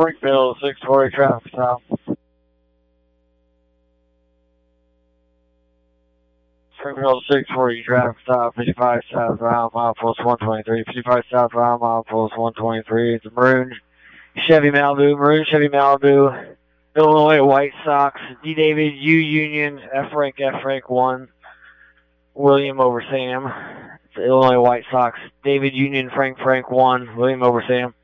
Springfield, 640 traffic stop. Springfield 640 traffic stop, 55 southbound, mile pulse 123. 55 southbound, mile pulse 123. It's a maroon Chevy Malibu, Illinois White Sox, D. David, U Union, F rank 1, William over Sam. It's Illinois White Sox, David Union, Frank 1, William over Sam.